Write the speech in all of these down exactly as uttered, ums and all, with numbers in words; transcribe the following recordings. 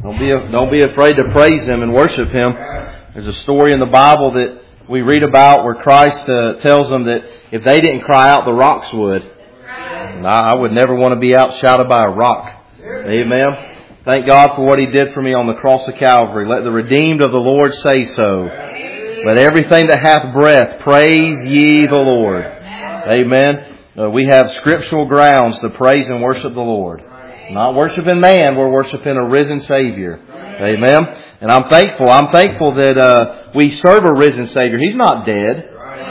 Don't be don't be afraid to praise Him and worship Him. There's a story in the Bible that we read about where Christ uh, tells them that if they didn't cry out, the rocks would. And I, I would never want to be outshouted by a rock. Amen. Thank God for what He did for me on the cross of Calvary. Let the redeemed of the Lord say so. Let everything that hath breath praise ye the Lord. Amen. Uh, we have scriptural grounds to praise and worship the Lord. Not worshiping man, we're worshiping a risen Savior. Amen. And I'm thankful. I'm thankful that uh, we serve a risen Savior. He's not dead.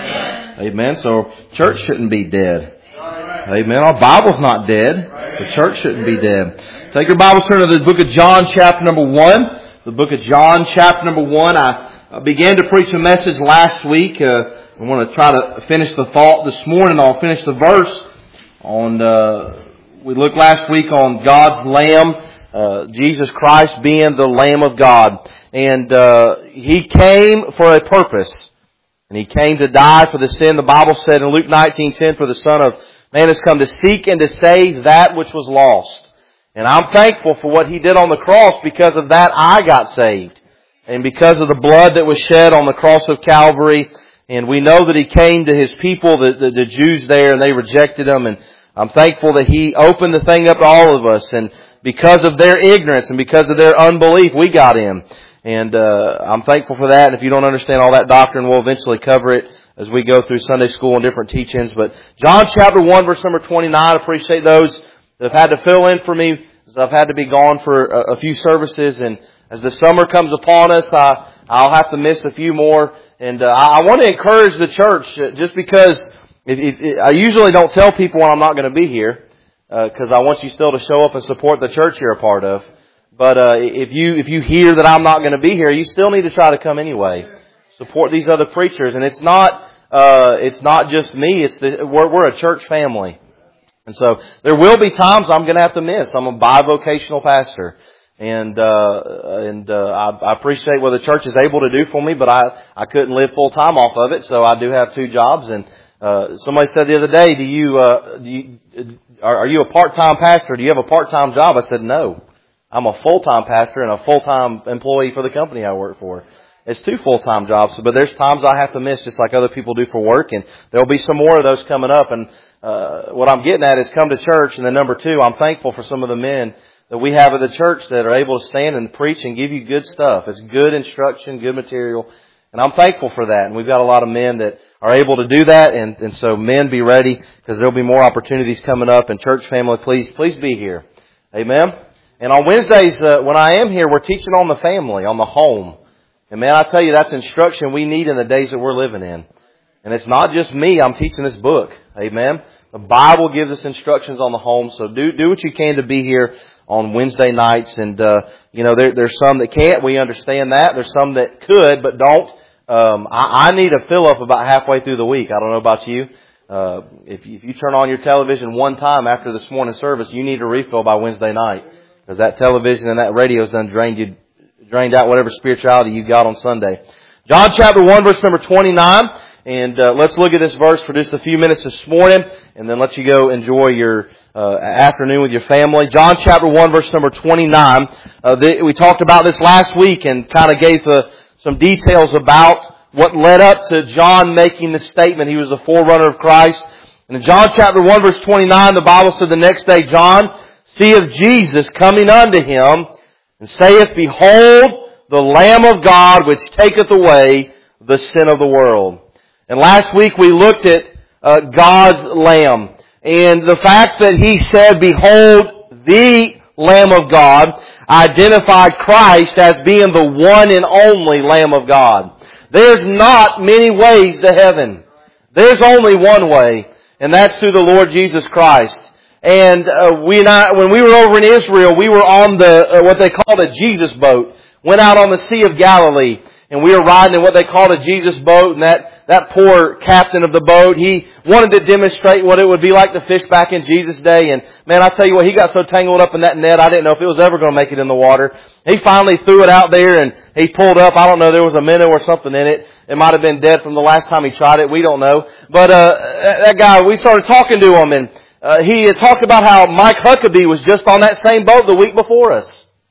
Amen. So church shouldn't be dead. Amen. Our Bible's not dead. So church shouldn't be dead. Take your Bibles, turn to the book of John, chapter number one. The book of John, chapter number one. I began to preach a message last week. Uh, I want to try to finish the thought this morning. I'll finish the verse on... Uh, We looked last week on God's Lamb, uh, Jesus Christ being the Lamb of God. And uh, He came for a purpose. And He came to die for the sin. The Bible said in Luke nineteen ten, for the Son of Man has come to seek and to save that which was lost. And I'm thankful for what He did on the cross. Because of that, I got saved. And because of the blood that was shed on the cross of Calvary. And we know that He came to His people, the, the, the Jews there, and they rejected Him. And I'm thankful that He opened the thing up to all of us. And because of their ignorance and because of their unbelief, we got in. And uh, I'm thankful for that. And if you don't understand all that doctrine, we'll eventually cover it as we go through Sunday school and different teachings. But John chapter one, verse number twenty-nine, I appreciate those that have had to fill in for me, as I've had to be gone for a, a few services. And as the summer comes upon us, I, I'll have to miss a few more. And uh, I, I want to encourage the church, just because... If, if, I usually don't tell people when I'm not going to be here, because uh, I want you still to show up and support the church you're a part of. But uh, if you if you hear that I'm not going to be here, you still need to try to come anyway. Support these other preachers, and it's not uh, it's not just me. It's the, we're we're a church family, and so there will be times I'm going to have to miss. I'm a bivocational pastor, and uh, and uh, I, I appreciate what the church is able to do for me, but I I couldn't live full time off of it, so I do have two jobs. And Uh, somebody said the other day, do you, uh, do you, are, are you a part-time pastor? Do you have a part-time job? I said, no. I'm a full-time pastor and a full-time employee for the company I work for. It's two full-time jobs, but there's times I have to miss just like other people do for work, and there'll be some more of those coming up. And, uh, what I'm getting at is come to church. And then number two, I'm thankful for some of the men that we have at the church that are able to stand and preach and give you good stuff. It's good instruction, good material. And I'm thankful for that. And we've got a lot of men that are able to do that. And, and so men, be ready, because there'll be more opportunities coming up. And church family, please, please be here. Amen. And on Wednesdays, uh, when I am here, we're teaching on the family, on the home. And man, I tell you, that's instruction we need in the days that we're living in. And it's not just me. I'm teaching this book. Amen. The Bible gives us instructions on the home. So do, do what you can to be here on Wednesday nights. And, uh, you know, there, there's some that can't. We understand that. There's some that could, but don't. Um, I, I need a fill up about halfway through the week. I don't know about you. Uh, if, if you turn on your television one time after this morning service, you need a refill by Wednesday night, because that television and that radio's done drained you, drained out whatever spirituality you got on Sunday. John chapter one, verse number twenty-nine. And, uh, let's look at this verse for just a few minutes this morning, and then let you go enjoy your, uh, afternoon with your family. John chapter one, verse number twenty-nine. Uh, the, we talked about this last week and kind of gave the, some details about what led up to John making the statement. He was the forerunner of Christ. And in John chapter one, verse twenty-nine, the Bible said, the next day John seeth Jesus coming unto him, and saith, Behold, the Lamb of God, which taketh away the sin of the world. And last week we looked at uh, God's Lamb. And the fact that He said, Behold, the Lamb of God, identified Christ as being the one and only Lamb of God. There's not many ways to heaven. There's only one way, and that's through the Lord Jesus Christ. And uh, we not, when we were over in Israel, we were on the uh, what they called a Jesus boat. Went out on the Sea of Galilee, and we were riding in what they called a Jesus boat. And that that poor captain of the boat, he wanted to demonstrate what it would be like to fish back in Jesus' day. And man, I tell you what, he got so tangled up in that net, I didn't know if it was ever going to make it in the water. He finally threw it out there, and he pulled up. I don't know, there was a minnow or something in it. It might have been dead from the last time he tried it. We don't know. But uh that guy, we started talking to him, and uh, he had talked about how Mike Huckabee was just on that same boat the week before us.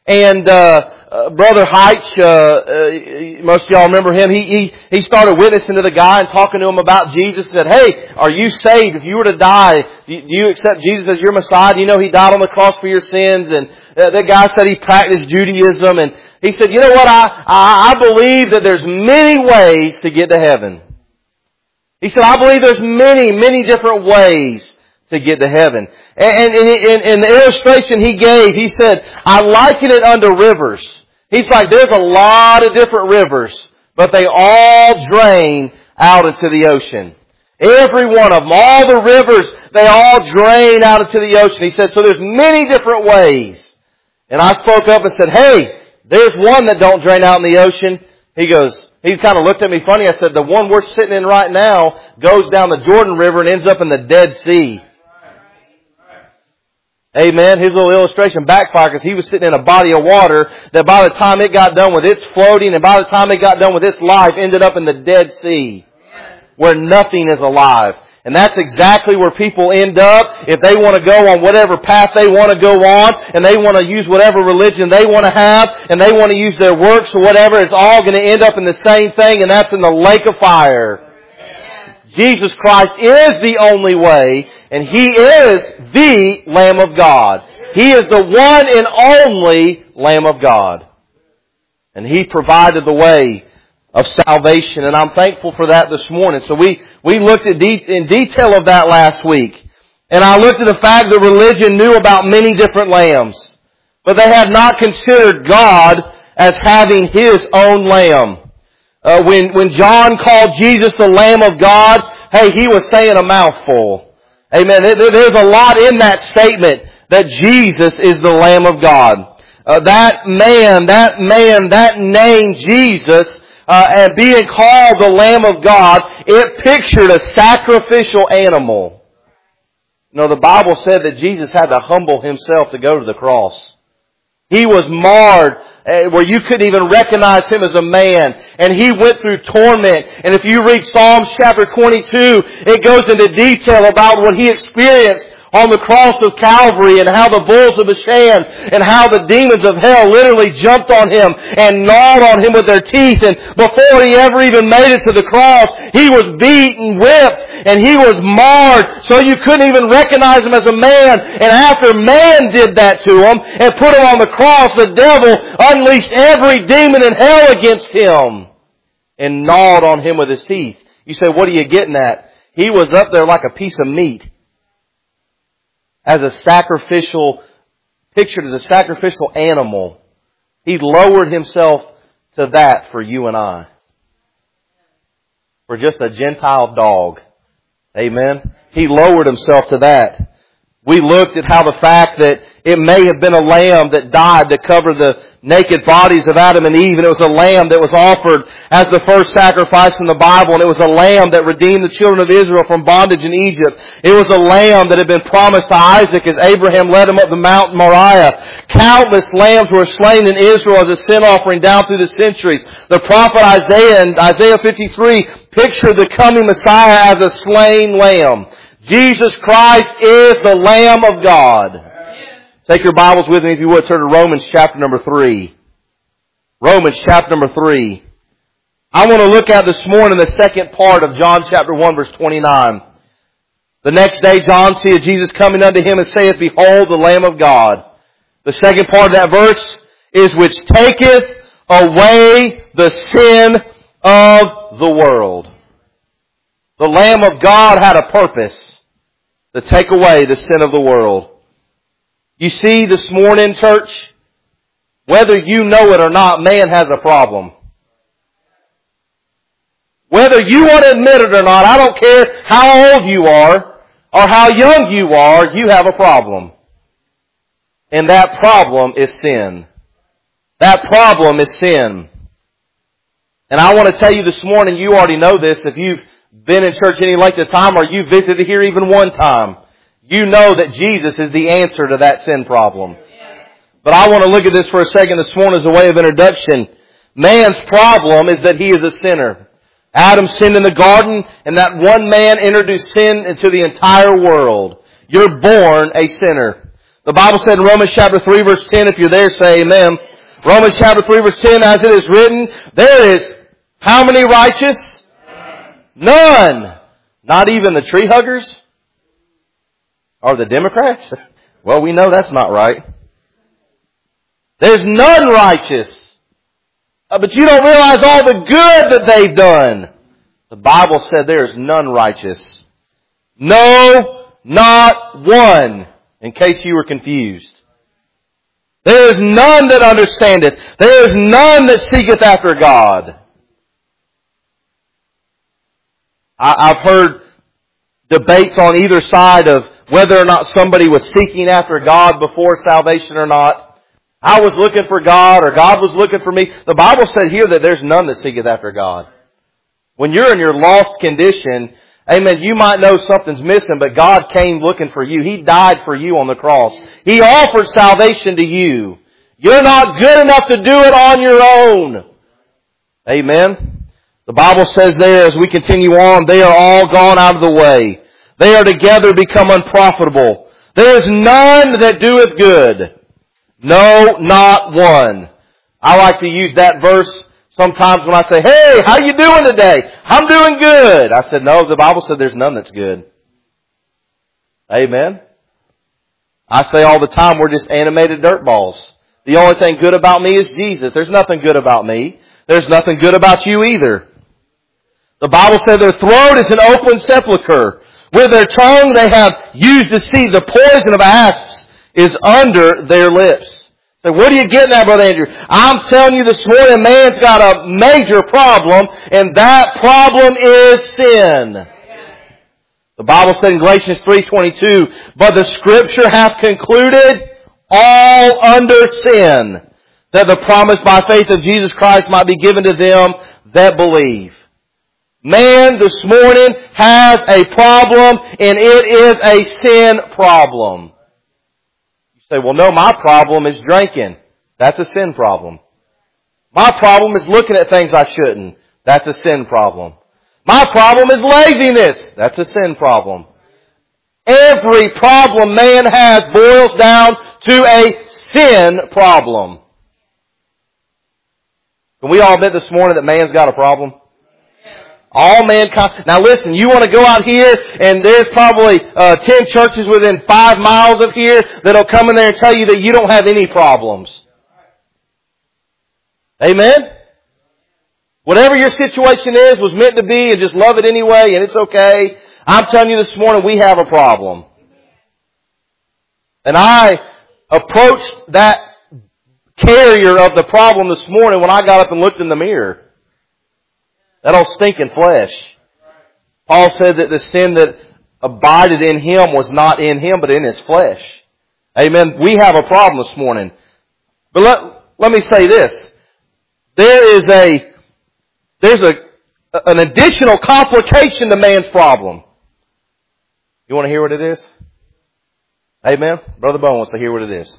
And uh, uh Brother Heitch, uh, uh, most of y'all remember him, he, he he started witnessing to the guy and talking to him about Jesus. Said, hey, are you saved? If you were to die, do you accept Jesus as your Messiah? Do you know He died on the cross for your sins? And uh, that guy said he practiced Judaism. And he said, you know what, I, I, I believe that there's many ways to get to heaven. He said, I believe there's many, many different ways to get to heaven. And in the illustration he gave, he said, I liken it unto rivers. He's like, there's a lot of different rivers, but they all drain out into the ocean. Every one of them, all the rivers, they all drain out into the ocean. He said, so there's many different ways. And I spoke up and said, hey, there's one that don't drain out in the ocean. He goes, he kind of looked at me funny. I said, the one we're sitting in right now goes down the Jordan River and ends up in the Dead Sea. Amen. His little illustration backfired because he was sitting in a body of water that by the time it got done with its floating and by the time it got done with its life ended up in the Dead Sea where nothing is alive. And that's exactly where people end up if they want to go on whatever path they want to go on and they want to use whatever religion they want to have and they want to use their works or whatever. It's all going to end up in the same thing, and that's in the lake of fire. Jesus Christ is the only way, and He is the Lamb of God. He is the one and only Lamb of God. And He provided the way of salvation, and I'm thankful for that this morning. So we, we looked at de- in detail of that last week. And I looked at the fact that religion knew about many different lambs, but they had not considered God as having His own lamb. Uh, when, when John called Jesus the Lamb of God, hey, he was saying a mouthful. Amen. There's a lot in that statement that Jesus is the Lamb of God. Uh, that man, that man, that name Jesus, uh, and being called the Lamb of God, it pictured a sacrificial animal. You know, the Bible said that Jesus had to humble Himself to go to the cross. He was marred where you couldn't even recognize Him as a man. And He went through torment. And if you read Psalms chapter twenty-two, it goes into detail about what He experienced on the cross of Calvary and how the bulls of Bashan and how the demons of hell literally jumped on Him and gnawed on Him with their teeth. And before He ever even made it to the cross, He was beaten, whipped, and He was marred so you couldn't even recognize Him as a man. And after man did that to Him and put Him on the cross, the devil unleashed every demon in hell against Him and gnawed on Him with his teeth. You say, what are you getting at? He was up there like a piece of meat. As a sacrificial, pictured as a sacrificial animal. He lowered Himself to that for you and I. For just a Gentile dog. Amen. He lowered Himself to that. We looked at how the fact that it may have been a lamb that died to cover the naked bodies of Adam and Eve, and it was a lamb that was offered as the first sacrifice in the Bible, and it was a lamb that redeemed the children of Israel from bondage in Egypt. It was a lamb that had been promised to Isaac as Abraham led him up the Mount Moriah. Countless lambs were slain in Israel as a sin offering down through the centuries. The prophet Isaiah in Isaiah fifty-three pictured the coming Messiah as a slain lamb. Jesus Christ is the Lamb of God. Take your Bibles with me, if you would, turn to Romans chapter number three. Romans chapter number three. I want to look at this morning the second part of John chapter one, verse twenty-nine. The next day John seeth Jesus coming unto him and saith, Behold, the Lamb of God. The second part of that verse is, which taketh away the sin of the world. The Lamb of God had a purpose. To take away the sin of the world. You see, this morning, church, whether you know it or not, man has a problem. Whether you want to admit it or not, I don't care how old you are or how young you are, you have a problem. And that problem is sin. That problem is sin. And I want to tell you this morning, you already know this if you've been in church any length of time or you visited here even one time, you know that Jesus is the answer to that sin problem. But I want to look at this for a second this morning as a way of introduction. Man's problem is that he is a sinner. Adam sinned in the garden, and that one man introduced sin into the entire world. You're born a sinner. The Bible said in Romans chapter three verse ten, if you're there, say amen. Romans chapter three verse ten, as it is written, there is how many righteous? None. Not even the tree huggers? Or the Democrats? Well, we know that's not right. There's none righteous. Uh, but you don't realize all the good that they've done. The Bible said there is none righteous. No, not one. In case you were confused. There is none that understandeth. There is none that seeketh after God. I, I've heard debates on either side of whether or not somebody was seeking after God before salvation or not. I was looking for God or God was looking for me. The Bible said here that there's none that seeketh after God. When you're in your lost condition, amen, you might know something's missing, but God came looking for you. He died for you on the cross. He offered salvation to you. You're not good enough to do it on your own. Amen. The Bible says there, as we continue on, they are all gone out of the way. They are together become unprofitable. There is none that doeth good. No, not one. I like to use that verse sometimes when I say, hey, how you doing today? I'm doing good. I said, no, the Bible said there's none that's good. Amen. I say all the time, we're just animated dirt balls. The only thing good about me is Jesus. There's nothing good about me. There's nothing good about you either. The Bible said their throat is an open sepulchre. With their tongue they have used deceit. The poison of asps is under their lips. So what are you getting at, Brother Andrew? I'm telling you this morning, man's got a major problem, and that problem is sin. The Bible said in Galatians three twenty-two, but the Scripture hath concluded all under sin, that the promise by faith of Jesus Christ might be given to them that believe. Man this morning has a problem, and it is a sin problem. You say, well, no, my problem is drinking. That's a sin problem. My problem is looking at things I shouldn't. That's a sin problem. My problem is laziness. That's a sin problem. Every problem man has boils down to a sin problem. Can we all admit this morning that man's got a problem? All mankind. Now listen, you want to go out here and there's probably uh, ten churches within five miles of here that'll come in there and tell you that you don't have any problems. Amen? Whatever your situation is was meant to be and just love it anyway and it's okay. I'm telling you this morning we have a problem. And I approached that carrier of the problem this morning when I got up and looked in the mirror. That old stinking flesh. Paul said that the sin that abided in him was not in him, but in his flesh. Amen. We have a problem this morning. But let, let me say this. There is a, there's a, an additional complication to man's problem. You want to hear what it is? Amen. Brother Bowen wants to hear what it is.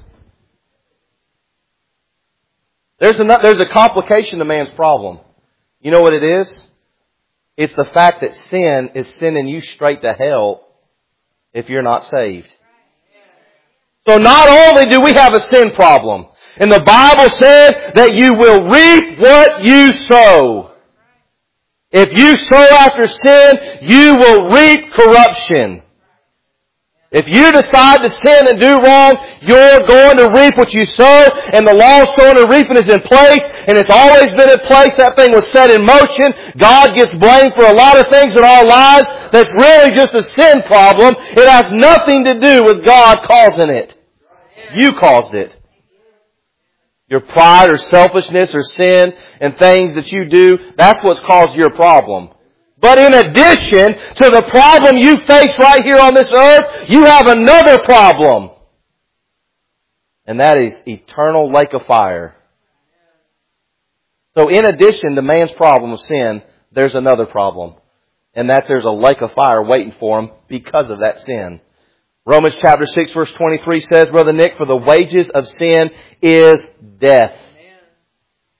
There's a, there's a complication to man's problem. You know what it is? It's the fact that sin is sending you straight to hell if you're not saved. So not only do we have a sin problem, and the Bible said that you will reap what you sow. If you sow after sin, you will reap corruption. If you decide to sin and do wrong, you're going to reap what you sow, and the law of sowing and reaping is in place, and it's always been in place. That thing was set in motion. God gets blamed for a lot of things in our lives that's really just a sin problem. It has nothing to do with God causing it. You caused it. Your pride or selfishness or sin and things that you do, that's what's caused your problem. But in addition to the problem you face right here on this earth, you have another problem. And that is eternal lake of fire. So in addition to man's problem of sin, there's another problem. And that there's a lake of fire waiting for him because of that sin. Romans chapter six verse twenty-three says, Brother Nick, for the wages of sin is death.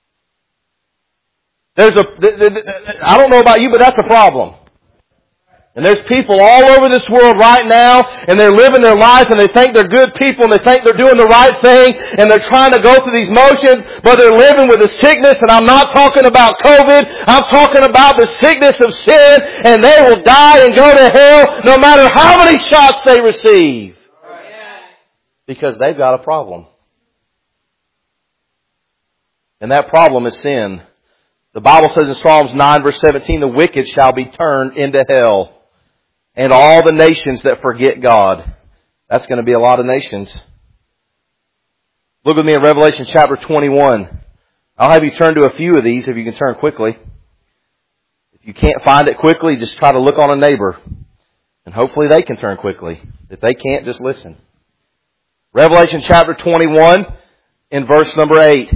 There's a, I don't know about you, but that's a problem. And there's people all over this world right now, and they're living their life, and they think they're good people, and they think they're doing the right thing, and they're trying to go through these motions, but they're living with a sickness, and I'm not talking about COVID, I'm talking about the sickness of sin, and they will die and go to hell no matter how many shots they receive. Because they've got a problem. And that problem is sin. The Bible says in Psalms nine verse seventeen, the wicked shall be turned into hell. And all the nations that forget God. That's going to be a lot of nations. Look with me in Revelation chapter twenty-one. I'll have you turn to a few of these if you can turn quickly. If you can't find it quickly, just try to look on a neighbor. And hopefully they can turn quickly. If they can't, just listen. Revelation chapter twenty-one in verse number eight.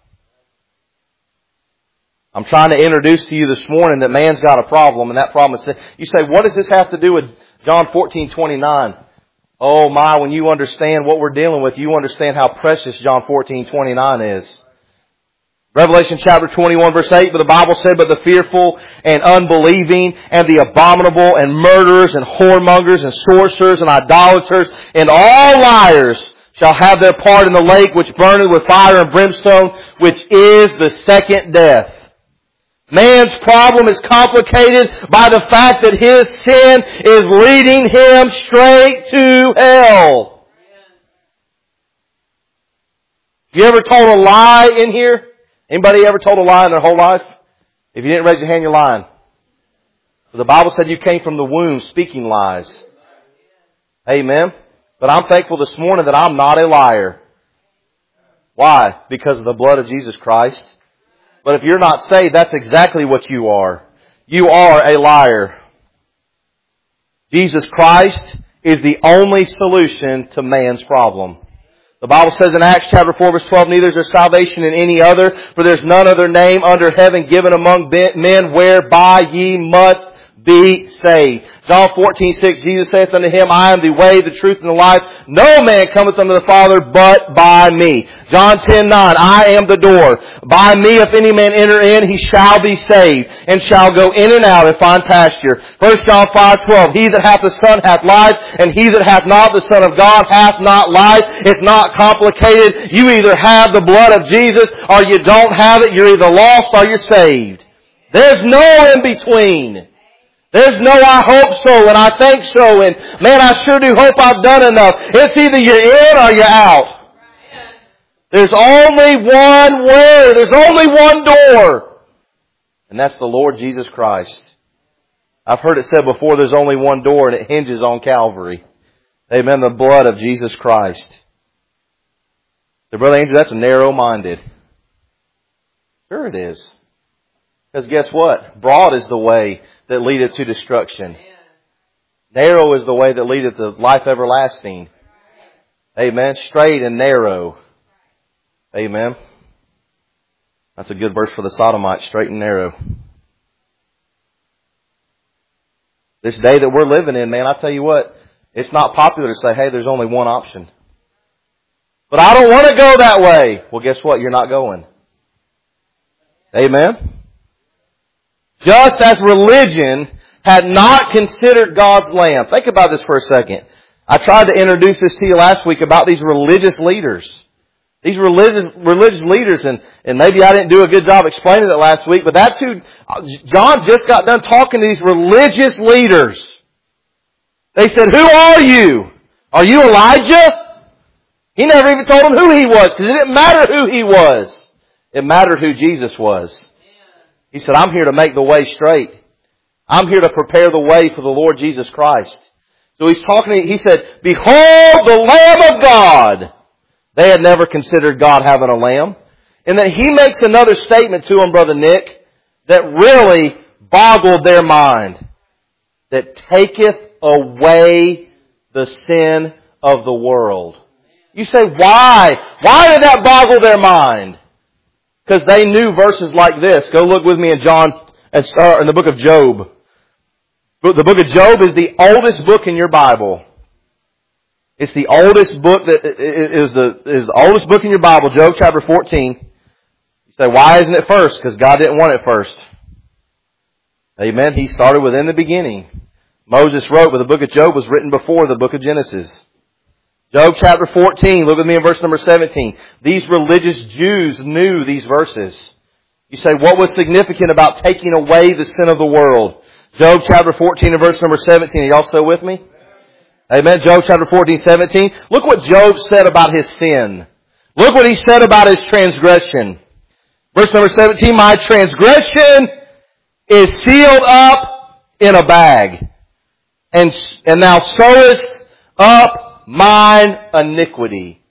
I'm trying to introduce to you this morning that man's got a problem, and that problem is... You say, what does this have to do with John fourteen twenty-nine? Oh my, when you understand what we're dealing with, you understand how precious John fourteen twenty-nine is. Revelation chapter twenty-one verse eight, but the Bible said, but the fearful and unbelieving and the abominable and murderers and whoremongers and sorcerers and idolaters and all liars shall have their part in the lake which burneth with fire and brimstone, which is the second death. Man's problem is complicated by the fact that his sin is leading him straight to hell. You ever told a lie in here? Anybody ever told a lie in their whole life? If you didn't raise your hand, you're lying. The Bible said you came from the womb speaking lies. Amen. But I'm thankful this morning that I'm not a liar. Why? Because of the blood of Jesus Christ. But if you're not saved, that's exactly what you are. You are a liar. Jesus Christ is the only solution to man's problem. The Bible says in Acts chapter four verse twelve, neither is there salvation in any other, for there's none other name under heaven given among men whereby ye must be saved. John fourteen six, Jesus saith unto him, I am the way, the truth, and the life. No man cometh unto the Father but by me. John ten nine, I am the door. By me if any man enter in, he shall be saved, and shall go in and out and find pasture. First John five twelve, he that hath the Son hath life, and he that hath not the Son of God hath not life. It's not complicated. You either have the blood of Jesus, or you don't have it. You're either lost or you're saved. There's no in between. There's no I hope so and I think so and man I sure do hope I've done enough. It's either you're in or you're out. There's only one way. There's only one door. And that's the Lord Jesus Christ. I've heard it said before, there's only one door and it hinges on Calvary. Amen. The blood of Jesus Christ. So Brother Andrew, that's narrow-minded. Sure it is. Because guess what? Broad is the way that leadeth to destruction. Narrow is the way that leadeth to life everlasting. Amen. Straight and narrow. Amen. That's a good verse for the Sodomites, straight and narrow. This day that we're living in, man, I tell you what, it's not popular to say, hey, there's only one option. But I don't want to go that way. Well, guess what? You're not going. Amen. Just as religion had not considered God's Lamb. Think about this for a second. I tried to introduce this to you last week about these religious leaders. These religious religious leaders, and, and maybe I didn't do a good job explaining it last week, but that's who, John just got done talking to these religious leaders. They said, who are you? Are you Elijah? He never even told them who he was, because it didn't matter who he was. It mattered who Jesus was. He said, I'm here to make the way straight. I'm here to prepare the way for the Lord Jesus Christ. So he's talking, he said, behold the Lamb of God. They had never considered God having a lamb. And then he makes another statement to them, Brother Nick, that really boggled their mind. That taketh away the sin of the world. You say, why? Why did that boggle their mind? Because they knew verses like this. Go look with me in John, in the book of Job. The book of Job is the oldest book in your Bible. It's the oldest book that is the, is the oldest book in your Bible, Job chapter fourteen. You say, why isn't it first? Because God didn't want it first. Amen. He started within the beginning. Moses wrote, but the book of Job was written before the book of Genesis. Job chapter fourteen, look with me in verse number seventeen. These religious Jews knew these verses. You say, what was significant about taking away the sin of the world? Job chapter fourteen and verse number seventeen. Are y'all still with me? Amen. Job chapter fourteen, seventeen. Look what Job said about his sin. Look what he said about his transgression. Verse number seventeen, my transgression is sealed up in a bag, and, and thou sewest up mine iniquity.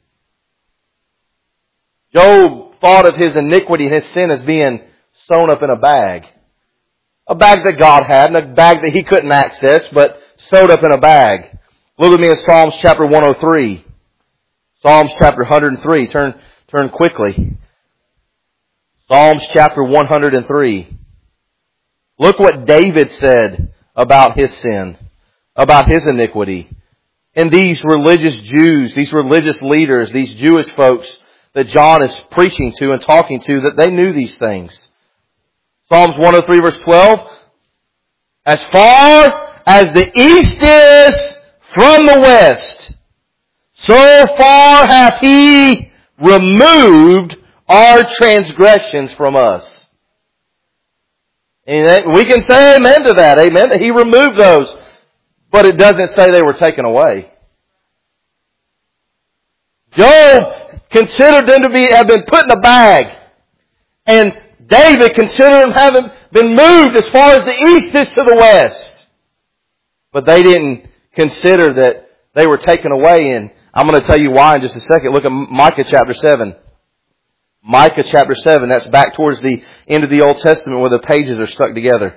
Job thought of his iniquity and his sin as being sewn up in a bag. A bag that God had, and a bag that he couldn't access, but sewed up in a bag. Look with me in Psalms chapter one oh three. Psalms chapter one hundred three. Turn, turn quickly. Psalms chapter one hundred three. Look what David said about his sin, about his iniquity. And these religious Jews, these religious leaders, these Jewish folks that John is preaching to and talking to, that they knew these things. Psalms one oh three verse twelve. As far as the east is from the west, so far hath He removed our transgressions from us. And we can say amen to that. Amen. That He removed those. But it doesn't say they were taken away. Job considered them to be, have been put in a bag. And David considered them having been moved as far as the east is to the west. But they didn't consider that they were taken away. And I'm going to tell you why in just a second. Look at Micah chapter seven. Micah chapter seven. That's back towards the end of the Old Testament where the pages are stuck together.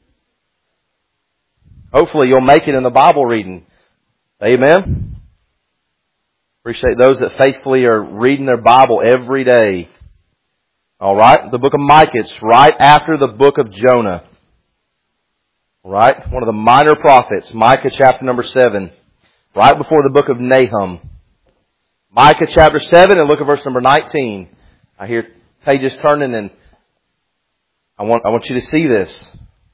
Hopefully you'll make it in the Bible reading. Amen. Appreciate those that faithfully are reading their Bible every day. All right. The book of Micah. It's right after the book of Jonah. All right. One of the minor prophets. Micah chapter number seven. Right before the book of Nahum. Micah chapter seven and look at verse number nineteen. I hear pages turning and I want, I want you to see this.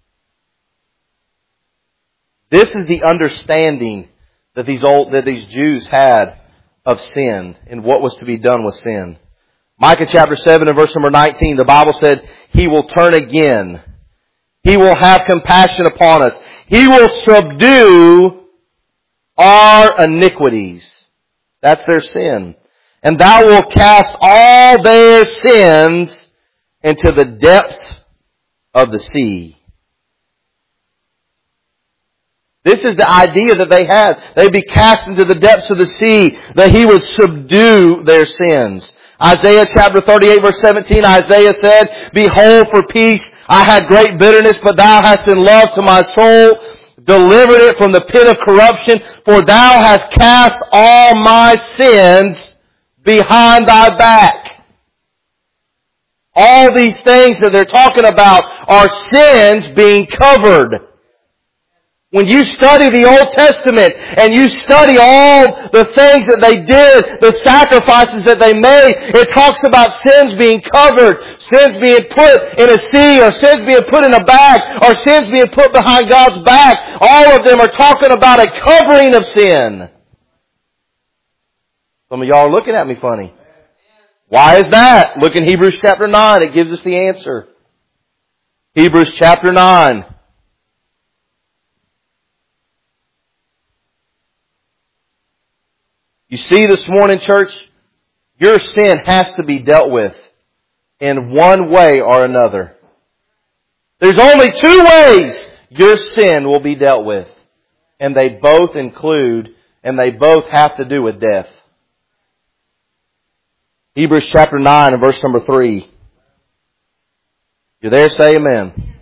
This is the understanding that these old, that these Jews had of sin and what was to be done with sin. Micah chapter seven and verse number nineteen, the Bible said, He will turn again. He will have compassion upon us. He will subdue our iniquities. That's their sin. And thou wilt cast all their sins into the depths of the sea. This is the idea that they had. They'd be cast into the depths of the sea, that He would subdue their sins. Isaiah chapter thirty-eight verse seventeen, Isaiah said, Behold, for peace I had great bitterness, but thou hast in love to my soul delivered it from the pit of corruption, for thou hast cast all my sins behind thy back. All these things that they're talking about are sins being covered. When you study the Old Testament and you study all the things that they did, the sacrifices that they made, it talks about sins being covered, sins being put in a sea, or sins being put in a bag, or sins being put behind God's back. All of them are talking about a covering of sin. Some of y'all are looking at me funny. Why is that? Look in Hebrews chapter nine. It gives us the answer. Hebrews chapter nine. You see this morning, church, your sin has to be dealt with in one way or another. There's only two ways your sin will be dealt with. And they both include, and they both have to do with death. Hebrews chapter nine and verse number three. You there? Say amen.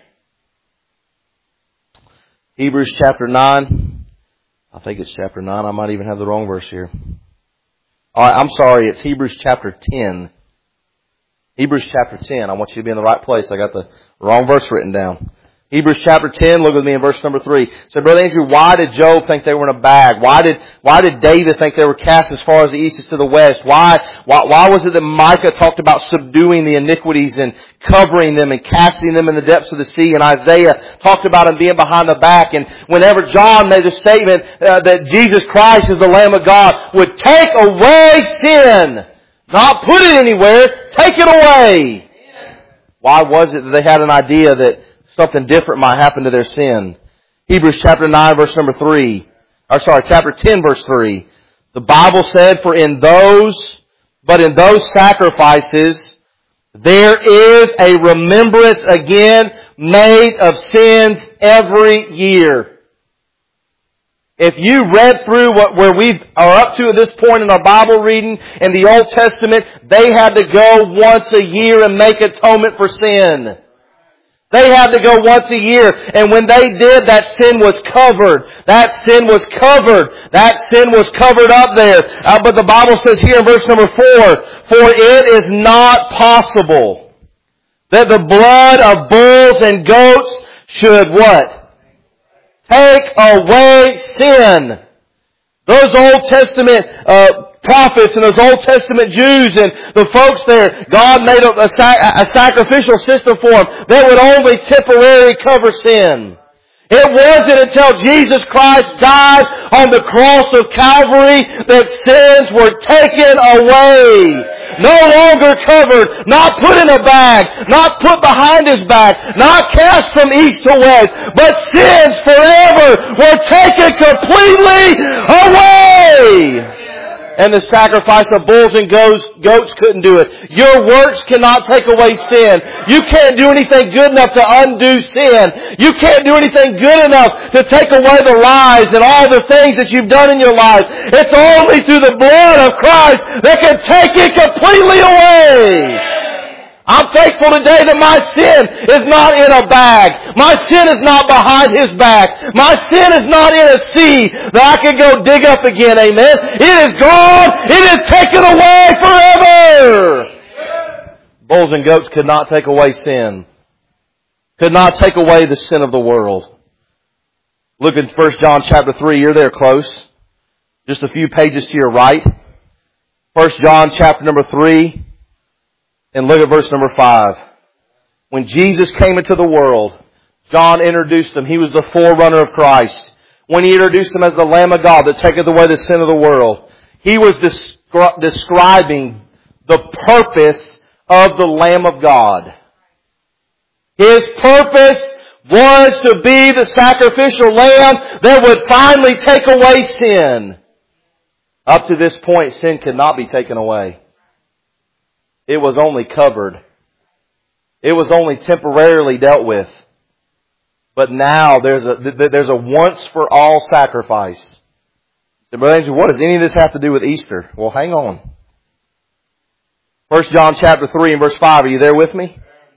Hebrews chapter nine. I think it's chapter nine. I might even have the wrong verse here. All right, I'm sorry. It's Hebrews chapter ten. Hebrews chapter ten. I want you to be in the right place. I got the wrong verse written down. Hebrews chapter ten, look with me in verse number three. So, Brother Andrew, why did Job think they were in a bag? Why did, why did David think they were cast as far as the east is to the west? Why, why, why was it that Micah talked about subduing the iniquities and covering them and casting them in the depths of the sea? And Isaiah talked about them being behind the back. And whenever John made the statement uh, that Jesus Christ is the Lamb of God, would take away sin, not put it anywhere, take it away. Why was it that they had an idea that something different might happen to their sin? Hebrews chapter nine verse number three. Or sorry, chapter ten verse three. The Bible said, for in those, but in those sacrifices, there is a remembrance again made of sins every year. If you read through what, where we are up to at this point in our Bible reading in the Old Testament, they had to go once a year and make atonement for sin. They had to go once a year, and when they did, that sin was covered. That sin was covered. That sin was covered up there. Uh, but the Bible says here in verse number four, for it is not possible that the blood of bulls and goats should what? Take away sin. Those Old Testament uh, prophets and those Old Testament Jews and the folks there, God made a, a, a sacrificial system for them that would only temporarily cover sin. It wasn't until Jesus Christ died on the cross of Calvary that sins were taken away. No longer covered, not put in a bag, not put behind His back, not cast from east to west, but sins forever were taken completely away. And the sacrifice of bulls and goats, goats couldn't do it. Your works cannot take away sin. You can't do anything good enough to undo sin. You can't do anything good enough to take away the lies and all the things that you've done in your life. It's only through the blood of Christ that can take it completely away. I'm thankful today that my sin is not in a bag. My sin is not behind His back. My sin is not in a sea that I can go dig up again. Amen. It is gone. It is taken away forever. Bulls and goats could not take away sin. Could not take away the sin of the world. Look at First John chapter three. You're there close. Just a few pages to your right. First John chapter number three. And look at verse number five. When Jesus came into the world, John introduced Him. He was the forerunner of Christ. When he introduced Him as the Lamb of God that taketh away the sin of the world, He was descri- describing the purpose of the Lamb of God. His purpose was to be the sacrificial lamb that would finally take away sin. Up to this point, sin could not be taken away. It was only covered. It was only temporarily dealt with. But now there's a there's a once for all sacrifice. So, Brother Andrew, what does any of this have to do with Easter? Well, hang on. First John chapter three and verse five. Are you there with me?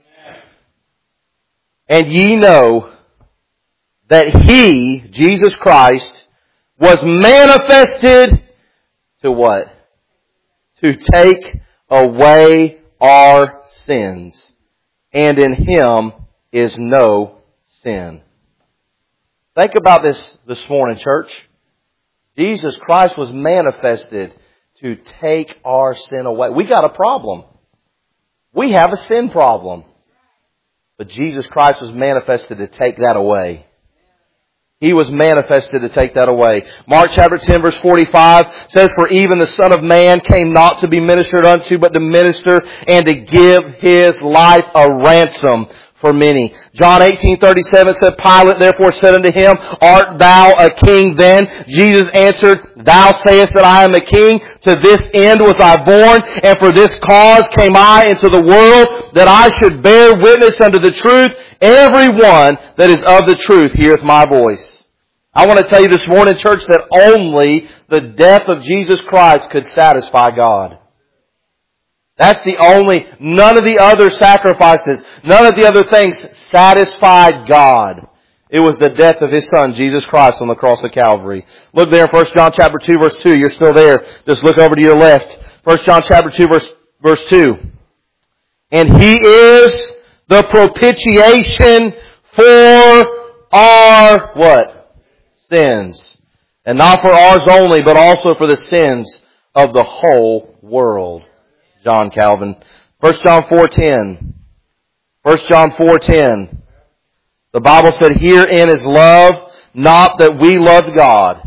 And ye know that He, Jesus Christ, was manifested to what? To take away our sins, and in Him is no sin. Think about this this morning, church. Jesus Christ was manifested to take our sin away. We got a problem. We have a sin problem. But Jesus Christ was manifested to take that away. He was manifested to take that away. Mark chapter ten verse forty-five says, for even the Son of Man came not to be ministered unto, but to minister and to give His life a ransom for many. John eighteen thirty-seven said, Pilate therefore said unto Him, art thou a king then? Jesus answered, thou sayest that I am a king. To this end was I born, and for this cause came I into the world, that I should bear witness unto the truth. Every one that is of the truth heareth my voice. I want to tell you this morning, church, that only the death of Jesus Christ could satisfy God. That's the only, none of the other sacrifices, none of the other things satisfied God. It was the death of His Son, Jesus Christ, on the cross of Calvary. Look there in First John chapter two, verse two. You're still there. Just look over to your left. First John chapter two, verse, verse two. And He is the propitiation for our, what? Sins. And not for ours only, but also for the sins of the whole world. John Calvin. First John four ten. First John four ten. The Bible said, herein is love, not that we loved God.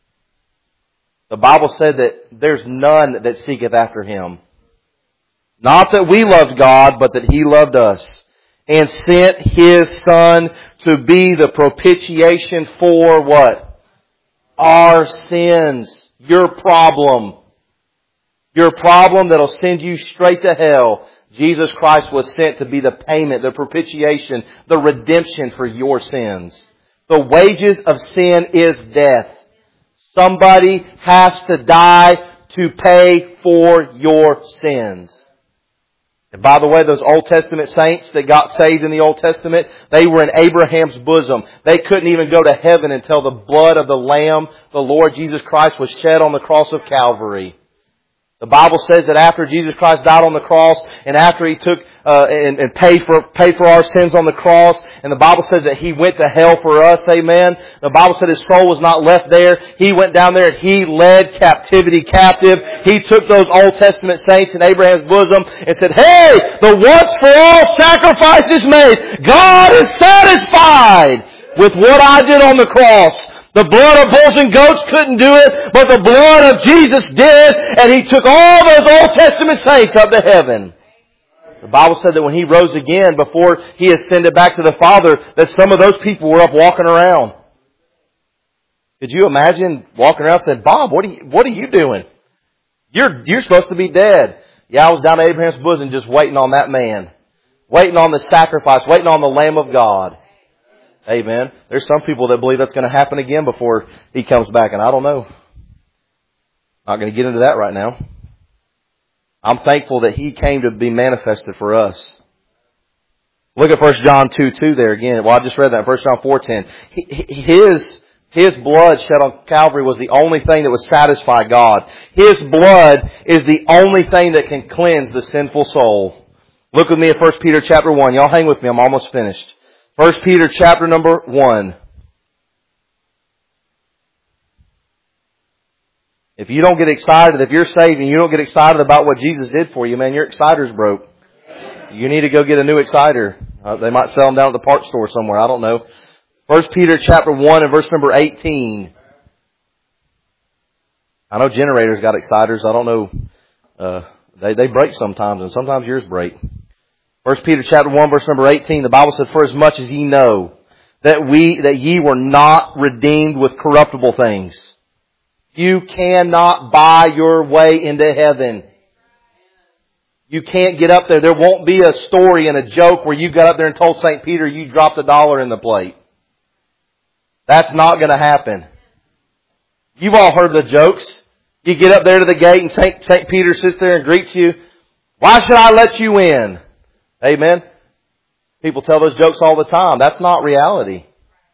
The Bible said that there's none that seeketh after Him. Not that we loved God, but that He loved us, and sent His Son to be the propitiation for what? Our sins. Your problem. Your problem that'll send you straight to hell. Jesus Christ was sent to be the payment, the propitiation, the redemption for your sins. The wages of sin is death. Somebody has to die to pay for your sins. And by the way, those Old Testament saints that got saved in the Old Testament, they were in Abraham's bosom. They couldn't even go to heaven until the blood of the Lamb, the Lord Jesus Christ, was shed on the cross of Calvary. The Bible says that after Jesus Christ died on the cross, and after He took uh, and, and paid for paid for our sins on the cross, and the Bible says that He went to hell for us, amen. The Bible said His soul was not left there. He went down there and He led captivity captive. He took those Old Testament saints in Abraham's bosom and said, hey, the once for all sacrifice is made. God is satisfied with what I did on the cross. The blood of bulls and goats couldn't do it, but the blood of Jesus did, and He took all those Old Testament saints up to heaven. The Bible said that when He rose again, before He ascended back to the Father, that some of those people were up walking around. Could you imagine walking around saying, Bob, what are you, what are you doing? You're, you're supposed to be dead. Yeah, I was down at Abraham's bosom just waiting on that man. Waiting on the sacrifice, waiting on the Lamb of God. Amen. There's some people that believe that's going to happen again before He comes back, and I don't know. Not going to get into that right now. I'm thankful that He came to be manifested for us. Look at First John two two there again. Well, I just read that. First John four ten. His, His blood shed on Calvary was the only thing that would satisfy God. His blood is the only thing that can cleanse the sinful soul. Look with me at First Peter chapter one. Y'all hang with me. I'm almost finished. First Peter chapter number one. If you don't get excited, if you're saved and you don't get excited about what Jesus did for you, man, your exciter's broke. You need to go get a new exciter. Uh, they might sell them down at the parts store somewhere. I don't know. First Peter chapter one and verse number eighteen. I know generators got exciters. I don't know. Uh, they, they break sometimes, and sometimes yours break. First Peter chapter one verse number eighteen, the Bible said, for as much as ye know that we, that ye were not redeemed with corruptible things. You cannot buy your way into heaven. You can't get up there. There won't be a story and a joke where you got up there and told Saint Peter you dropped a dollar in the plate. That's not going to happen. You've all heard the jokes. You get up there to the gate and Saint Saint Peter sits there and greets you. Why should I let you in? Amen. People tell those jokes all the time. That's not reality.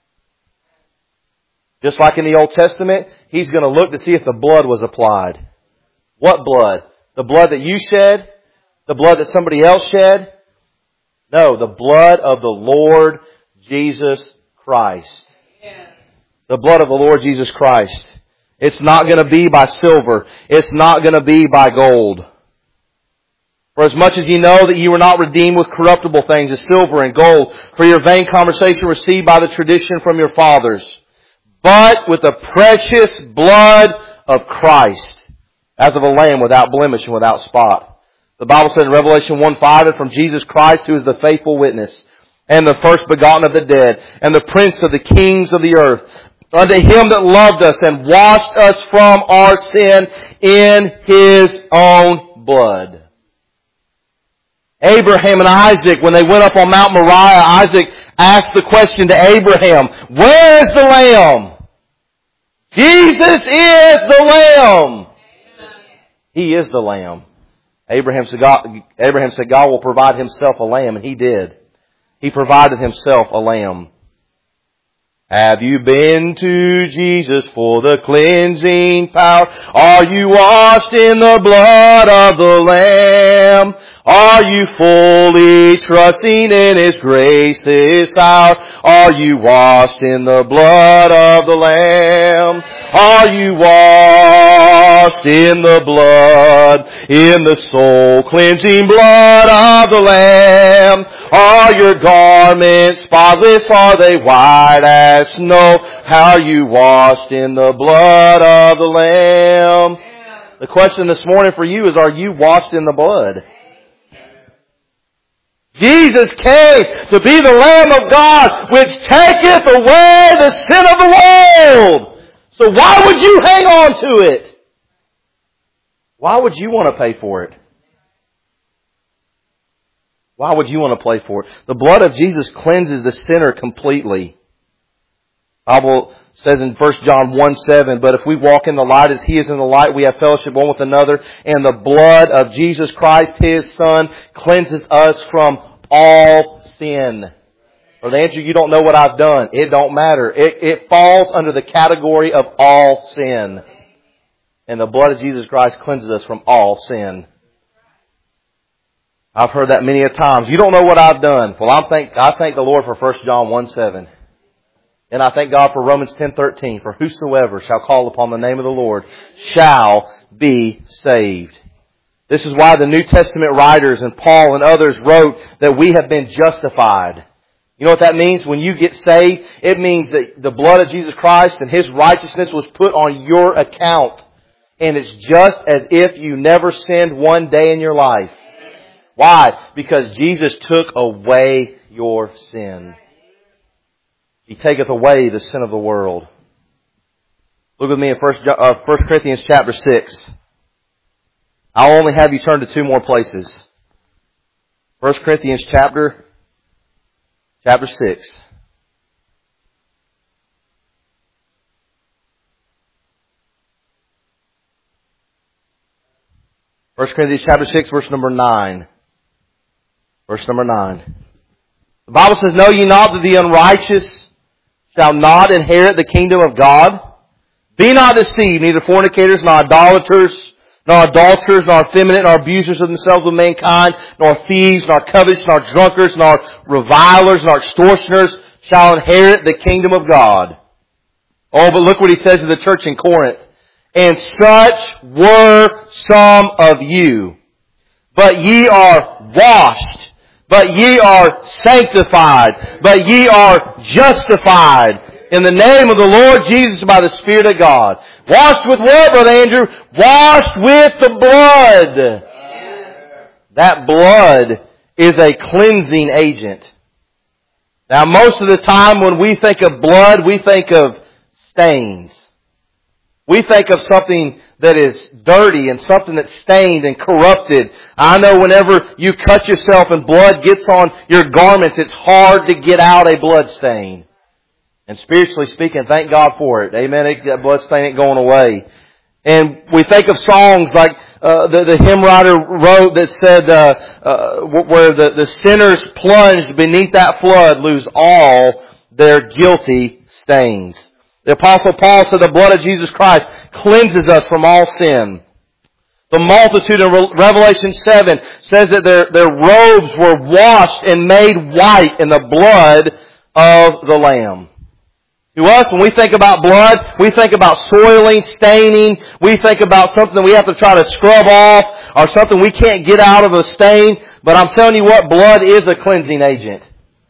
Just like in the Old Testament, He's going to look to see if the blood was applied. What blood? The blood that you shed? The blood that somebody else shed? No, the blood of the Lord Jesus Christ. The blood of the Lord Jesus Christ. It's not going to be by silver. It's not going to be by gold. For as much as ye know that ye were not redeemed with corruptible things, as silver and gold, for your vain conversation received by the tradition from your fathers, but with the precious blood of Christ, as of a lamb without blemish and without spot. The Bible said in Revelation one five, and from Jesus Christ, who is the faithful witness, and the first begotten of the dead, and the prince of the kings of the earth, unto Him that loved us and washed us from our sin in His own blood. Abraham and Isaac, when they went up on Mount Moriah, Isaac asked the question to Abraham, where is the Lamb? Jesus is the Lamb. He is the Lamb. Abraham said, God, Abraham said God will provide Himself a lamb, and He did. He provided Himself a lamb. Have you been to Jesus for the cleansing power? Are you washed in the blood of the Lamb? Lamb? Are you fully trusting in His grace this hour? Are you washed in the blood of the Lamb? Are you washed in the blood, in the soul cleansing blood of the Lamb? Are your garments spotless? Are they white as snow? How are you washed in the blood of the Lamb? The question this morning for you is, are you washed in the blood? Jesus came to be the Lamb of God, which taketh away the sin of the world. So why would you hang on to it? Why would you want to pay for it? Why would you want to pay for it? The blood of Jesus cleanses the sinner completely. The Bible says in First John one seven, but if we walk in the light as He is in the light, we have fellowship one with another, and the blood of Jesus Christ, His Son, cleanses us from all sin. Or the answer, you don't know what I've done. It don't matter. It, it falls under the category of all sin. And the blood of Jesus Christ cleanses us from all sin. I've heard that many a times. You don't know what I've done. Well, I thank, I thank the Lord for First John one seven. And I thank God for Romans ten thirteen. For whosoever shall call upon the name of the Lord shall be saved. This is why the New Testament writers and Paul and others wrote that we have been justified. You know what that means? When you get saved, it means that the blood of Jesus Christ and His righteousness was put on your account. And it's just as if you never sinned one day in your life. Why? Because Jesus took away your sin. He taketh away the sin of the world. Look with me in First Corinthians chapter six. I'll only have you turn to two more places. First Corinthians chapter, chapter six. First Corinthians chapter six, verse number nine. Verse number nine. The Bible says, know ye not that the unrighteous shall not inherit the kingdom of God? Be not deceived, neither fornicators, nor idolaters, nor adulterers, nor effeminate, nor abusers of themselves with mankind, nor thieves, nor covetous, nor drunkards, nor revilers, nor extortioners shall inherit the kingdom of God. Oh, but look what he says to the church in Corinth. And such were some of you. But ye are washed. But ye are sanctified. But ye are justified in the name of the Lord Jesus by the Spirit of God. Washed with what, Brother Andrew? Washed with the blood. That blood is a cleansing agent. Now, most of the time when we think of blood, we think of stains. We think of something that is dirty and something that's stained and corrupted. I know whenever you cut yourself and blood gets on your garments, it's hard to get out a blood stain. And spiritually speaking, thank God for it. Amen. That blood stain ain't going away. And we think of songs like uh, the, the hymn writer wrote that said, uh, uh, where the, the sinners plunged beneath that flood lose all their guilty stains. The Apostle Paul said the blood of Jesus Christ cleanses us from all sin. The multitude in Revelation seven says that their, their robes were washed and made white in the blood of the Lamb. To us, when we think about blood, we think about soiling, staining. We think about something we have to try to scrub off or something we can't get out of a stain. But I'm telling you what, blood is a cleansing agent.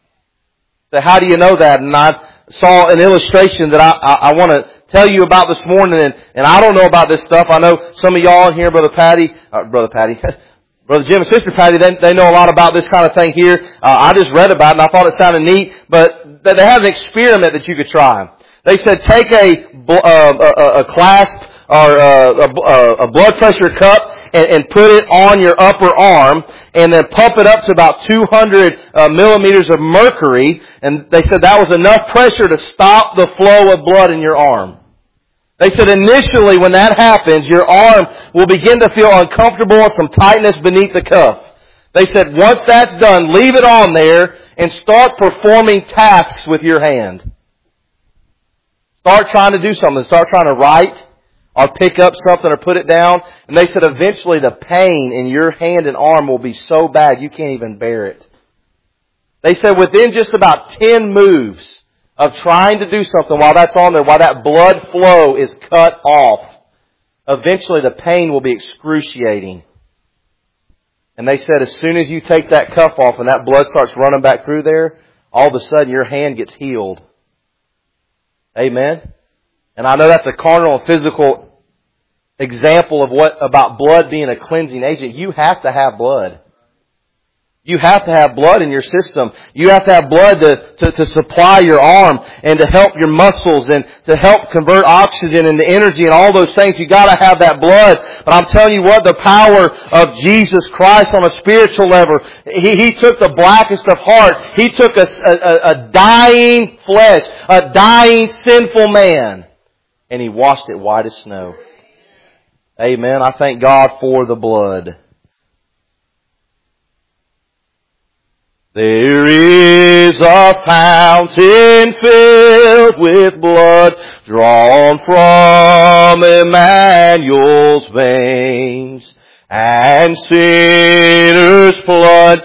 So how do you know that? And I saw an illustration that I, I, I want to tell you about this morning, and, and I don't know about this stuff. I know some of y'all in here, Brother Patty, uh, Brother Patty, Brother Jim and Sister Patty, they, they know a lot about this kind of thing here. Uh, I just read about it and I thought it sounded neat, but they have an experiment that you could try. They said take a, uh, a, a clasp or a, a, a blood pressure cup and, and put it on your upper arm and then pump it up to about two hundred uh, millimeters of mercury. And they said that was enough pressure to stop the flow of blood in your arm. They said initially when that happens, your arm will begin to feel uncomfortable and some tightness beneath the cuff. They said once that's done, leave it on there and start performing tasks with your hand. Start trying to do something. Start trying to write or pick up something or put it down. And they said eventually the pain in your hand and arm will be so bad you can't even bear it. They said within just about ten moves of trying to do something while that's on there, while that blood flow is cut off, eventually the pain will be excruciating. And they said as soon as you take that cuff off and that blood starts running back through there, all of a sudden your hand gets healed. Amen? And I know that's a carnal and physical example of what about blood being a cleansing agent. You have to have blood. You have to have blood in your system. You have to have blood to, to, to supply your arm and to help your muscles and to help convert oxygen into energy and all those things. You got to have that blood. But I'm telling you what, the power of Jesus Christ on a spiritual level, He, he took the blackest of heart. He took a, a, a dying flesh, a dying sinful man, and He washed it white as snow. Amen. I thank God for the blood. There is a fountain filled with blood drawn from Emmanuel's veins, and sinners' floods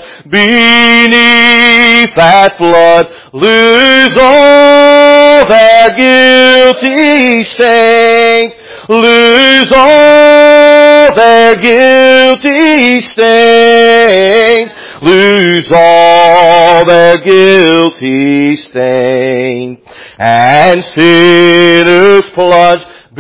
beneath that flood lose all their guilty stains, lose all their guilty stains, lose all their guilty stain, and sinners plunge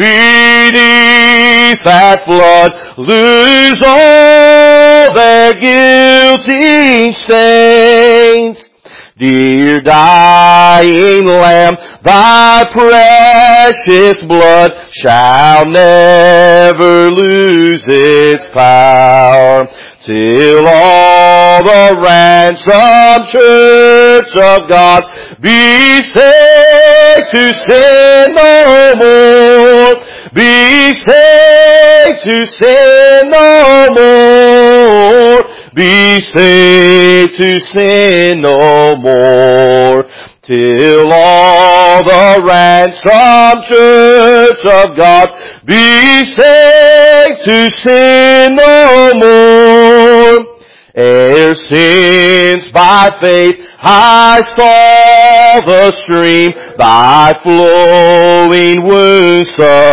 beneath that flood lose all their guilty stains. Dear dying Lamb, Thy precious blood shall never lose its power, till all the ransomed church of God be saved to sin no more, be saved to sin no more, be saved to sin no more, till all the ransomed church of God be saved to sin no more. Ere since by faith I saw the stream Thy flowing wounds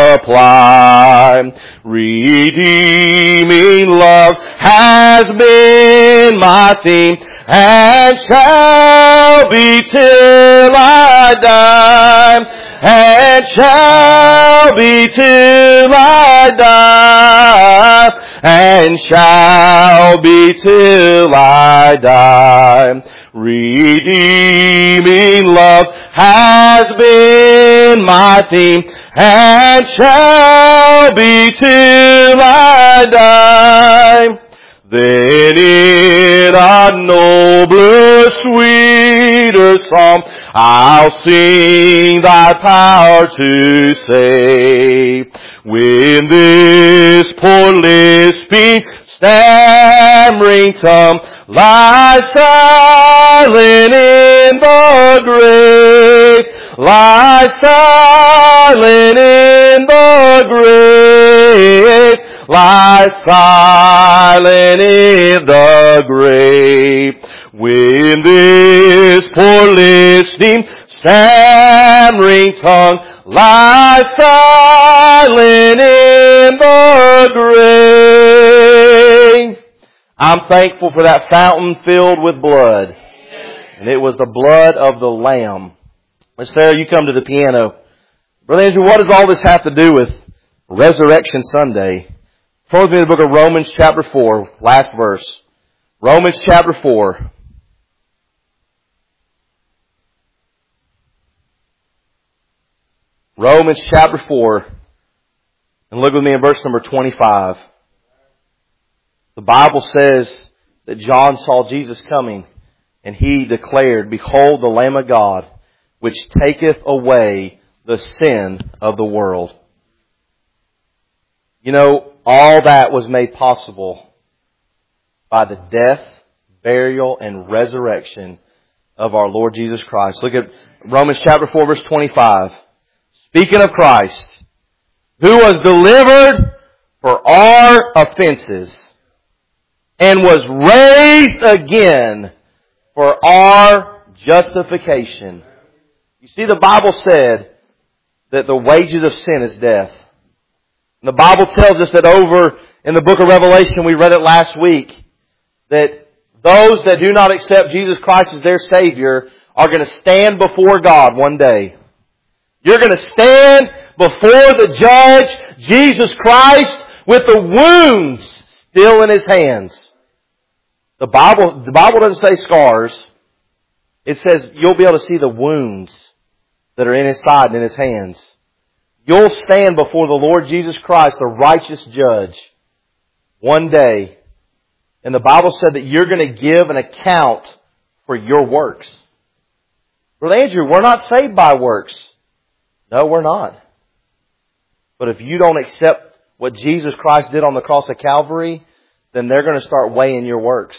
supply, redeeming love has been my theme, and shall be till I die, and shall be till I die, and shall be till I die. Redeeming love has been my theme, and shall be till I die. Then in a nobler, sweeter song, I'll sing Thy power to save. When this poor lisping, stammering tongue lies silent in the grave, lies silent in the grave, lies silent in the grave. When this poor listening, stammering tongue lies silent in the grave. I'm thankful for that fountain filled with blood. And it was the blood of the Lamb. Miss Sarah, you come to the piano. Brother Andrew, what does all this have to do with Resurrection Sunday? Turn with me to the book of Romans chapter four, last verse. Romans chapter four. Romans chapter four. And look with me in verse number twenty-five. The Bible says that John saw Jesus coming, and he declared, "Behold the Lamb of God, which taketh away the sin of the world." You know, all that was made possible by the death, burial, and resurrection of our Lord Jesus Christ. Look at Romans chapter four, verse twenty-five. Speaking of Christ, who was delivered for our offenses and was raised again for our justification. You see, the Bible said that the wages of sin is death. And the Bible tells us that over in the book of Revelation, we read it last week, that those that do not accept Jesus Christ as their Savior are going to stand before God one day. You're going to stand before the judge, Jesus Christ, with the wounds still in His hands. The Bible, the Bible doesn't say scars. It says you'll be able to see the wounds that are in His side and in His hands. You'll stand before the Lord Jesus Christ, the righteous judge, one day. And the Bible said that you're going to give an account for your works. Brother Andrew, we're not saved by works. No, we're not. But if you don't accept what Jesus Christ did on the cross of Calvary, then they're going to start weighing your works.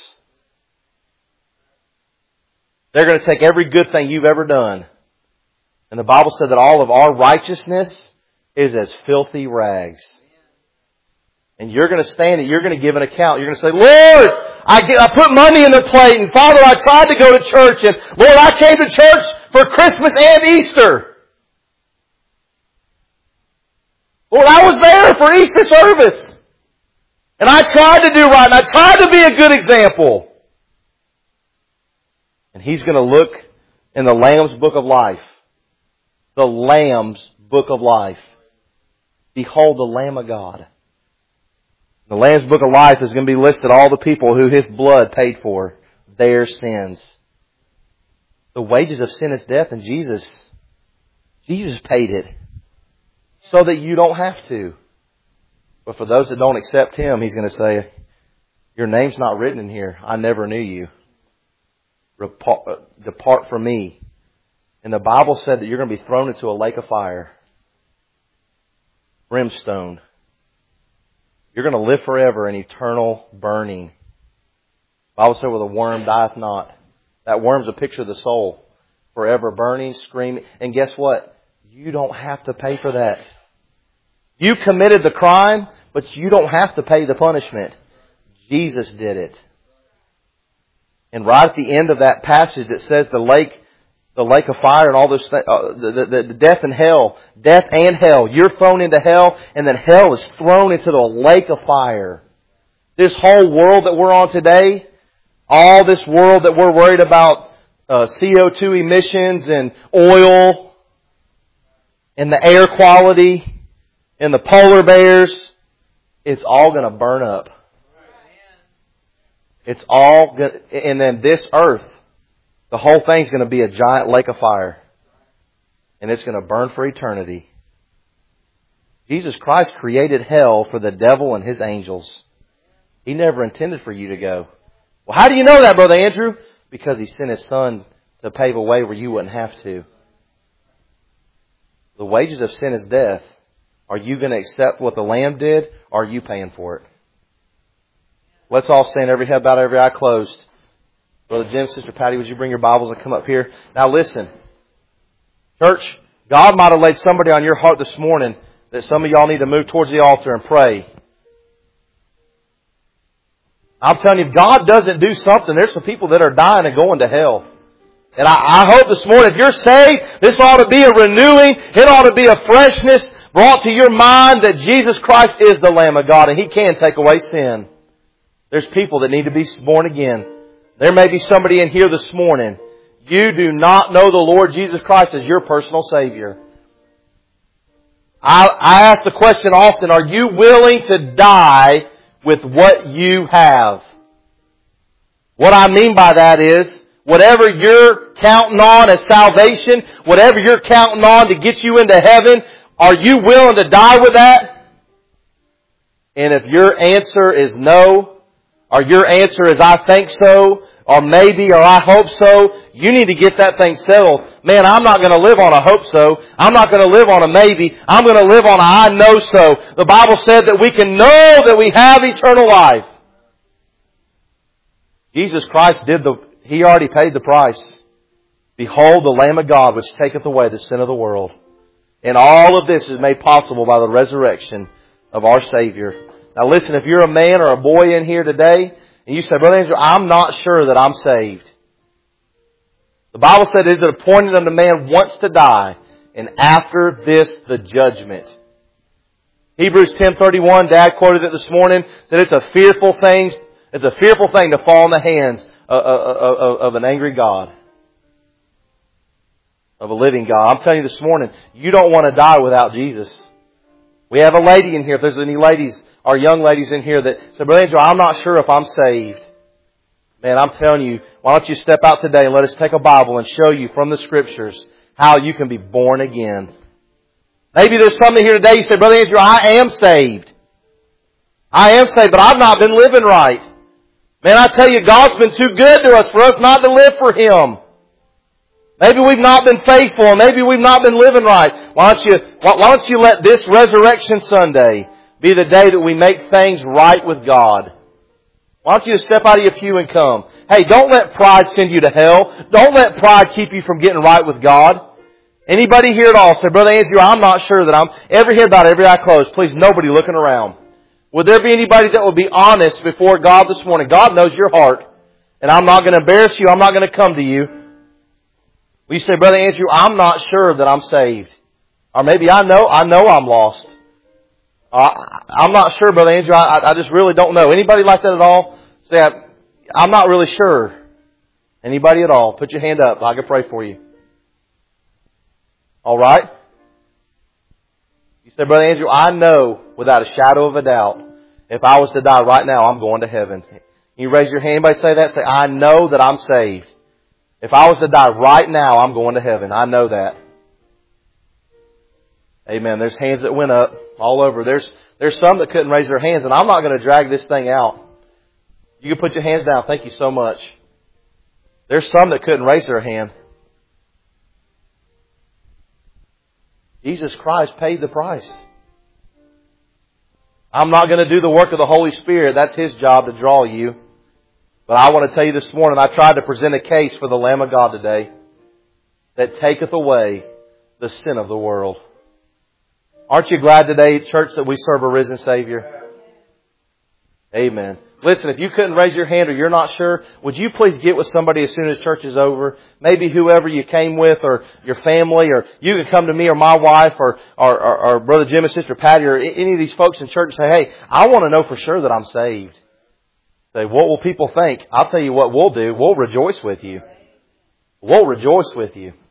They're going to take every good thing you've ever done. And the Bible said that all of our righteousness is as filthy rags. And you're going to stand and you're going to give an account. You're going to say, Lord, I, get, I put money in the plate. And Father, I tried to go to church. And Lord, I came to church for Christmas and Easter. Lord, I was there for Easter service. And I tried to do right. And I tried to be a good example. And He's going to look in the Lamb's Book of Life. The Lamb's Book of Life. Behold the Lamb of God. The Lamb's Book of Life is going to be listed all the people who His blood paid for their sins. The wages of sin is death, and Jesus, Jesus paid it so that you don't have to. But for those that don't accept Him, He's going to say, your name's not written in here. I never knew you. Depart from me. And the Bible said that you're going to be thrown into a lake of fire. Brimstone. You're going to live forever in eternal burning. The Bible said, well, the worm dieth not. That worm's a picture of the soul. Forever burning, screaming. And guess what? You don't have to pay for that. You committed the crime, but you don't have to pay the punishment. Jesus did it. And right at the end of that passage, it says the lake, the lake of fire and all those things, uh, the, the, the death and hell, death and hell. You're thrown into hell, and then hell is thrown into the lake of fire. This whole world that we're on today, all this world that we're worried about uh, C O two emissions and oil and the air quality and the polar bears, it's all going to burn up. It's all going to, and then this earth, the whole thing's going to be a giant lake of fire. And it's going to burn for eternity. Jesus Christ created hell for the devil and his angels. He never intended for you to go. Well, how do you know that, Brother Andrew? Because He sent His Son to pave a way where you wouldn't have to. The wages of sin is death. Are you going to accept what the Lamb did, or are you paying for it? Let's all stand, every head bowed, every eye closed. Brother Jim, Sister Patty, would you bring your Bibles and come up here? Now listen. Church, God might have laid somebody on your heart this morning that some of y'all need to move towards the altar and pray. I'm telling you, if God doesn't do something, there's some people that are dying and going to hell. And I, I hope this morning, if you're saved, this ought to be a renewing, it ought to be a freshness brought to your mind that Jesus Christ is the Lamb of God and He can take away sin. There's people that need to be born again. There may be somebody in here this morning. You do not know the Lord Jesus Christ as your personal Savior. I, I ask the question often, are you willing to die with what you have? What I mean by that is, whatever you're counting on as salvation, whatever you're counting on to get you into heaven, are you willing to die with that? And if your answer is no, or your answer is I think so, or maybe, or I hope so, you need to get that thing settled. Man, I'm not going to live on a hope so. I'm not going to live on a maybe. I'm going to live on a I know so. The Bible said that we can know that we have eternal life. Jesus Christ did the, He already paid the price. Behold the Lamb of God which taketh away the sin of the world. And all of this is made possible by the resurrection of our Savior. Now listen, if you're a man or a boy in here today, and you say, Brother Andrew, I'm not sure that I'm saved. The Bible said, is it appointed unto man once to die, and after this the judgment. Hebrews ten thirty-one, Dad quoted it this morning, said it's a fearful thing, it's a fearful thing to fall in the hands of, of, of, of an angry God. Of a living God. I'm telling you this morning, you don't want to die without Jesus. We have a lady in here, if there's any ladies, or young ladies in here that say, Brother Andrew, I'm not sure if I'm saved. Man, I'm telling you, why don't you step out today and let us take a Bible and show you from the Scriptures how you can be born again. Maybe there's somebody here today, you say, Brother Andrew, I am saved. I am saved, but I've not been living right. Man, I tell you, God's been too good to us for us not to live for Him. Maybe we've not been faithful. Maybe we've not been living right. Why don't you, why don't you let this Resurrection Sunday be the day that we make things right with God? Why don't you just step out of your pew and come? Hey, don't let pride send you to hell. Don't let pride keep you from getting right with God. Anybody here at all say, Brother Andrew, I'm not sure that I'm... Every head bowed, every eye closed. Please, nobody looking around. Would there be anybody that will be honest before God this morning? God knows your heart. And I'm not going to embarrass you. I'm not going to come to you. Will you say, Brother Andrew, I'm not sure that I'm saved. Or maybe I know, I know I'm lost. Uh, I'm not sure, Brother Andrew. I, I just really don't know. Anybody like that at all? Say, I, I'm not really sure. Anybody at all? Put your hand up. I can pray for you. All right? You say, Brother Andrew, I know without a shadow of a doubt, if I was to die right now, I'm going to heaven. You raise your hand. Anybody say that? Say, I know that I'm saved. If I was to die right now, I'm going to heaven. I know that. Amen. There's hands that went up all over. There's there's some that couldn't raise their hands, and I'm not going to drag this thing out. You can put your hands down. Thank you so much. There's some that couldn't raise their hand. Jesus Christ paid the price. I'm not going to do the work of the Holy Spirit. That's His job to draw you. But I want to tell you this morning, I tried to present a case for the Lamb of God today that taketh away the sin of the world. Aren't you glad today, church, that we serve a risen Savior? Amen. Listen, if you couldn't raise your hand or you're not sure, would you please get with somebody as soon as church is over? Maybe whoever you came with or your family, or you can come to me or my wife or, or, or, or Brother Jim and Sister Patty or any of these folks in church and say, hey, I want to know for sure that I'm saved. Say, what will people think? I'll tell you what we'll do. We'll rejoice with you. We'll rejoice with you.